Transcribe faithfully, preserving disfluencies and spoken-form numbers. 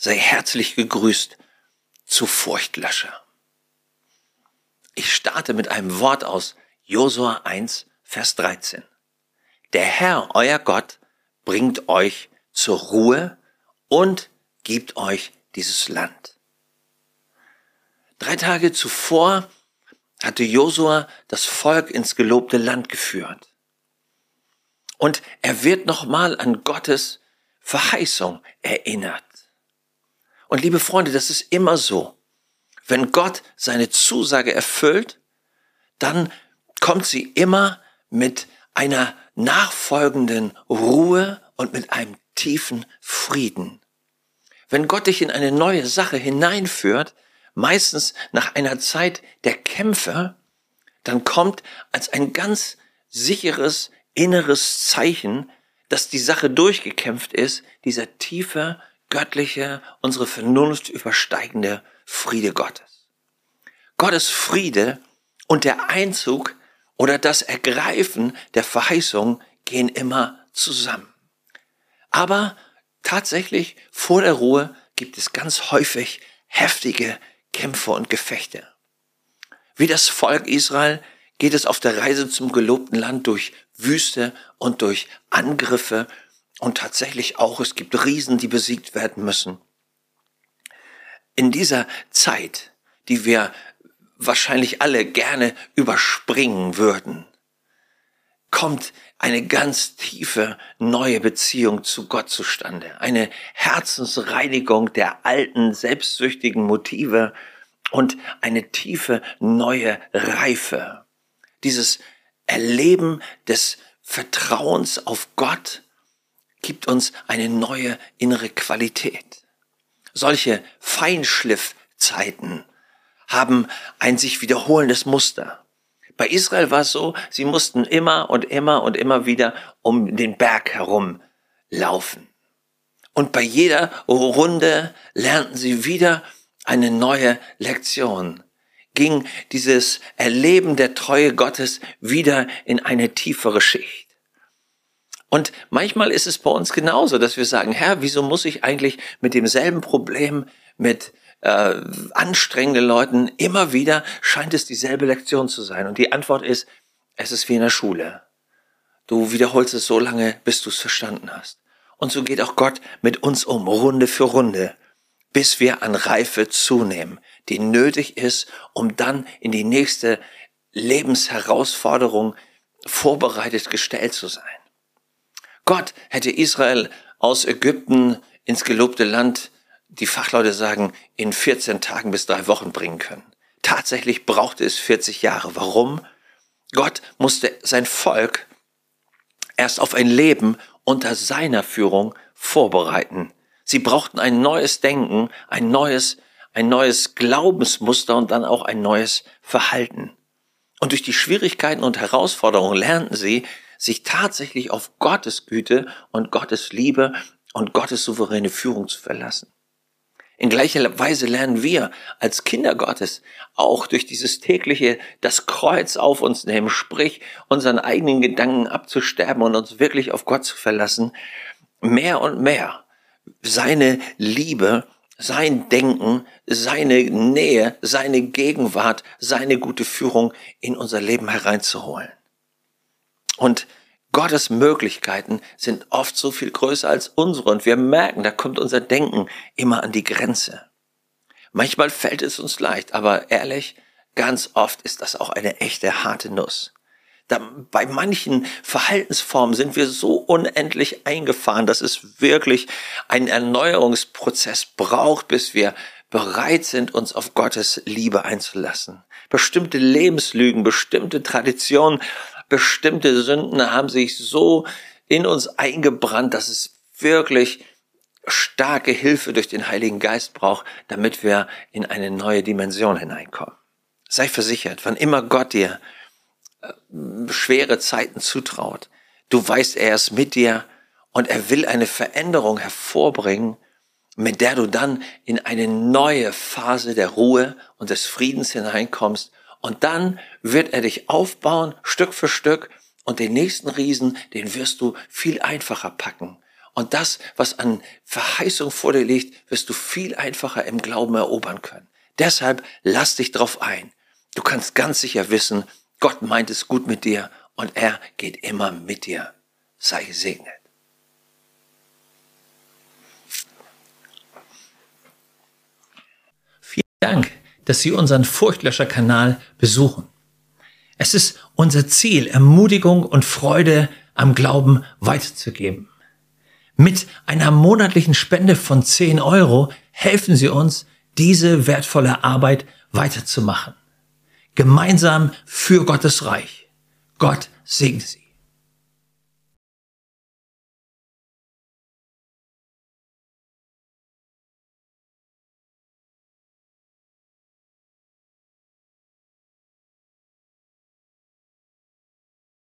sei herzlich gegrüßt zu Furchtlöscher. Ich starte mit einem Wort aus Josua eins, Vers dreizehn. Der Herr, euer Gott, bringt euch zur Ruhe und gibt euch dieses Land. Drei Tage zuvor hatte Josua das Volk ins gelobte Land geführt. Und er wird nochmal an Gottes Verheißung erinnert. Und liebe Freunde, das ist immer so. Wenn Gott seine Zusage erfüllt, dann kommt sie immer mit einer nachfolgenden Ruhe und mit einem tiefen Frieden. Wenn Gott dich in eine neue Sache hineinführt, meistens nach einer Zeit der Kämpfe, dann kommt als ein ganz sicheres inneres Zeichen, dass die Sache durchgekämpft ist, dieser tiefe, göttliche, unsere Vernunft übersteigende Friede Gottes. Gottes Friede und der Einzug oder das Ergreifen der Verheißung gehen immer zusammen. Aber tatsächlich vor der Ruhe gibt es ganz häufig heftige Kämpfe und Gefechte. Wie das Volk Israel geht es auf der Reise zum gelobten Land durch Wüste und durch Angriffe und tatsächlich auch, es gibt Riesen, die besiegt werden müssen. In dieser Zeit, die wir wahrscheinlich alle gerne überspringen würden, kommt eine ganz tiefe neue Beziehung zu Gott zustande. Eine Herzensreinigung der alten, selbstsüchtigen Motive und eine tiefe neue Reife. Dieses Erleben des Vertrauens auf Gott gibt uns eine neue innere Qualität. Solche Feinschliffzeiten haben ein sich wiederholendes Muster. Bei Israel war es so, sie mussten immer und immer und immer wieder um den Berg herum laufen. Und bei jeder Runde lernten sie wieder eine neue Lektion. Ging dieses Erleben der Treue Gottes wieder in eine tiefere Schicht. Und manchmal ist es bei uns genauso, dass wir sagen, Herr, wieso muss ich eigentlich mit demselben Problem, mit äh, anstrengenden Leuten, immer wieder scheint es dieselbe Lektion zu sein. Und die Antwort ist, es ist wie in der Schule. Du wiederholst es so lange, bis du es verstanden hast. Und so geht auch Gott mit uns um, Runde für Runde, bis wir an Reife zunehmen, die nötig ist, um dann in die nächste Lebensherausforderung vorbereitet gestellt zu sein. Gott hätte Israel aus Ägypten ins gelobte Land, die Fachleute sagen, in vierzehn Tagen bis drei Wochen bringen können. Tatsächlich brauchte es vierzig Jahre. Warum? Gott musste sein Volk erst auf ein Leben unter seiner Führung vorbereiten. Sie brauchten ein neues Denken, ein neues, ein neues Glaubensmuster und dann auch ein neues Verhalten. Und durch die Schwierigkeiten und Herausforderungen lernten sie, sich tatsächlich auf Gottes Güte und Gottes Liebe und Gottes souveräne Führung zu verlassen. In gleicher Weise lernen wir als Kinder Gottes auch durch dieses tägliche das Kreuz auf uns nehmen, sprich unseren eigenen Gedanken abzusterben und uns wirklich auf Gott zu verlassen, mehr und mehr seine Liebe, sein Denken, seine Nähe, seine Gegenwart, seine gute Führung in unser Leben hereinzuholen. Und Gottes Möglichkeiten sind oft so viel größer als unsere und wir merken, da kommt unser Denken immer an die Grenze. Manchmal fällt es uns leicht, aber ehrlich, ganz oft ist das auch eine echte harte Nuss. Da, bei manchen Verhaltensformen sind wir so unendlich eingefahren, dass es wirklich einen Erneuerungsprozess braucht, bis wir bereit sind, uns auf Gottes Liebe einzulassen. Bestimmte Lebenslügen, bestimmte Traditionen, bestimmte Sünden haben sich so in uns eingebrannt, dass es wirklich starke Hilfe durch den Heiligen Geist braucht, damit wir in eine neue Dimension hineinkommen. Sei versichert, wann immer Gott dir äh, schwere Zeiten zutraut, du weißt, er ist mit dir und er will eine Veränderung hervorbringen, mit der du dann in eine neue Phase der Ruhe und des Friedens hineinkommst. Und dann wird er dich aufbauen, Stück für Stück, und den nächsten Riesen, den wirst du viel einfacher packen. Und das, was an Verheißung vor dir liegt, wirst du viel einfacher im Glauben erobern können. Deshalb lass dich drauf ein. Du kannst ganz sicher wissen, Gott meint es gut mit dir und er geht immer mit dir. Sei gesegnet. Vielen Dank, dass Sie unseren Furchtlöscher-Kanal besuchen. Es ist unser Ziel, Ermutigung und Freude am Glauben weiterzugeben. Mit einer monatlichen Spende von zehn Euro helfen Sie uns, diese wertvolle Arbeit weiterzumachen. Gemeinsam für Gottes Reich. Gott segne Sie.